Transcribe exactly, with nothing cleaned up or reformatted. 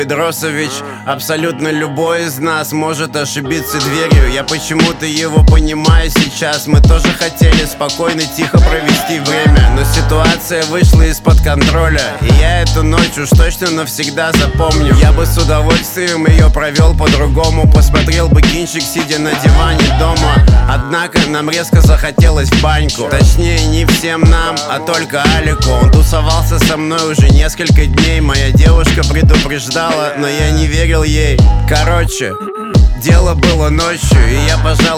Дросович. Абсолютно любой из нас может ошибиться дверью. Я почему-то его понимаю сейчас. Мы тоже хотели спокойно, тихо провести время, но ситуация вышла из-под контроля, и я эту ночь уж точно навсегда запомню. Я бы с удовольствием ее провел по-другому. Посмотрел бы кинчик, сидя на диване дома. Однако нам резко захотелось в баньку. Точнее, не всем нам, а только Алику. Он тусовался со мной уже несколько дней. Моя девушка предупреждала, но я не верил ей. Короче, дело было ночью, и я пожал